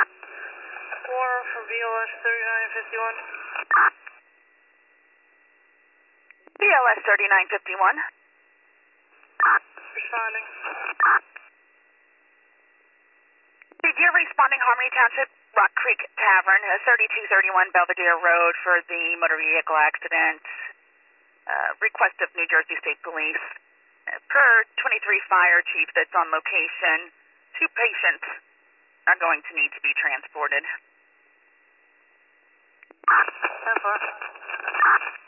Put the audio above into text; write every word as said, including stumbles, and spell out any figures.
Four for B L S thirty-nine fifty-one. B L S thirty-nine fifty-one. Responding. You're responding Harmony Township, Rock Creek Tavern, uh, thirty-two thirty-one Belvedere Road for the motor vehicle accident. Uh, request of New Jersey State Police. Uh, per twenty-three Fire Chief that's on location, two patients are going to need to be transported. ten four.